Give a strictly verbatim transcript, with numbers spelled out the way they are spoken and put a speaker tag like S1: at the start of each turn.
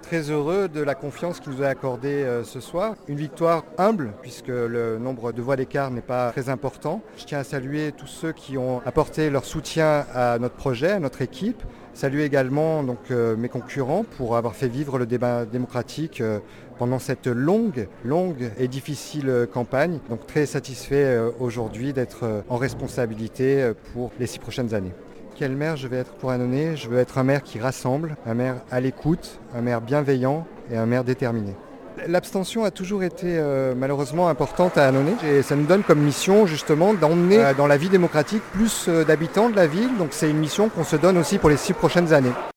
S1: très heureux de la confiance qu'il nous a accordée euh, ce soir. Une victoire humble puisque le nombre de voix d'écart n'est pas très important. Je tiens à saluer tous ceux qui ont apporté leur soutien à notre projet, à notre équipe. Saluer également donc, euh, mes concurrents pour avoir fait vivre le débat démocratique euh, pendant cette longue, longue et difficile euh, campagne. Donc très satisfait euh, aujourd'hui d'être euh, en responsabilité euh, pour les six prochaines années. Quel maire je vais être pour Annonay? Je veux être un maire qui rassemble, un maire à l'écoute, un maire bienveillant et un maire déterminé. L'abstention a toujours été euh, malheureusement importante à Annonay et ça nous donne comme mission justement d'emmener euh, dans la vie démocratique plus euh, d'habitants de la ville. Donc c'est une mission qu'on se donne aussi pour les six prochaines années.